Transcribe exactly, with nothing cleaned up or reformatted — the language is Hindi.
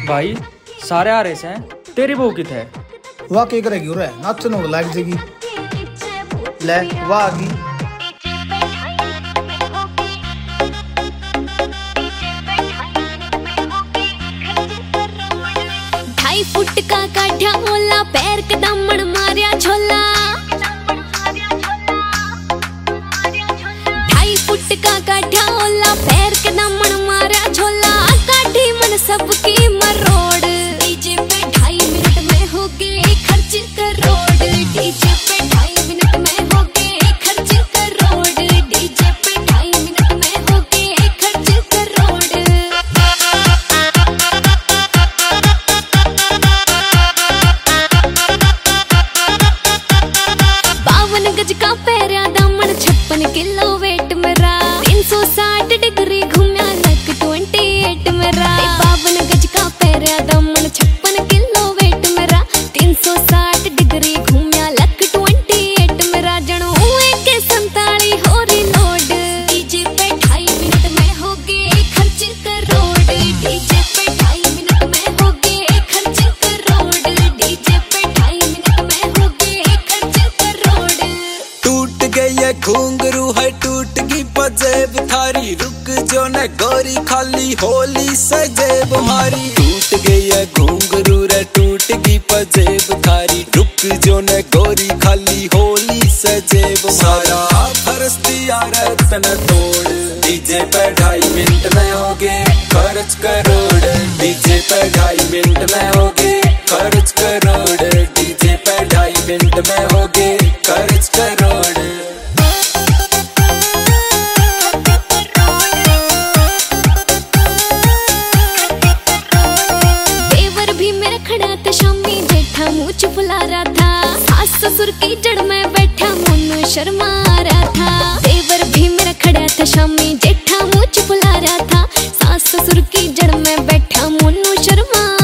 भाई सारे आ रहे से तेरी बहू कित है? वाह के करेगी रे नाचन हो लाग जाएगी ले वाह आ गई। ढाई फुट का काढ़ा होला पैर के दामन मारिया झोला। ढाई फुट का काढ़ा होला पैर के दामन मारिया झोला। काढ़ी मन सबकी मरोड़ डीजे पे ढाई मिनट में हो गए खर्च करोड़। डीजे पे ढाई मिनट में हो गए खर्च करोड़। डीजे पे ढाई मिनट में हो गए खर्च करोड़। बावन गज का पैरा दामन छप्पन किलो वेट मेरा। तीन सौ साठ डिग्री घूमया लक ट्वेंटी एट मेरा। बावन गज का पैरा दामन छप्पन किलो वेट मेरा। तीन सौ साठ डिग्री घूमया लक ट्वेंटी एट मेरा। जनो एक संताली हो रही लोड। डीजे पे ढाई मिनट में हो गए खर्च करोड़। डीजे पे ढाई मिनट में हो गए खर्च करोड़। डीजे पे ढाई मिनट में हो गए खर्च करोड़। टूट गई है घुंघरू है टूट गई पजेब थारी। रुक जो न गोरी खाली होली सजेब मारी। टूट गई है घुंघरू रे टूट गई पजेब थारी। रुक जो न गोरी खाली होली सजेब सारा फरस दिया रतन तोड़। डीजे पे ढाई मिनट में हो गए खर्च करोड़। डीजे पे ढाई मिनट में हो गए खर्च करोड़। डीजे पे ढाई मिनट में हो गए खर्च करोड़। देवर भी मेरा खड़ा था शामी जेठा मुँह फुला रहा था। सास ससुर की जड़ में बैठा मुन्नू शर्मा रहा था। देवर भी मेरा खड़ा था शामी जेठा मुँह फुला रहा था। सास ससुर की जड़ में बैठा मुन्नू शर्मा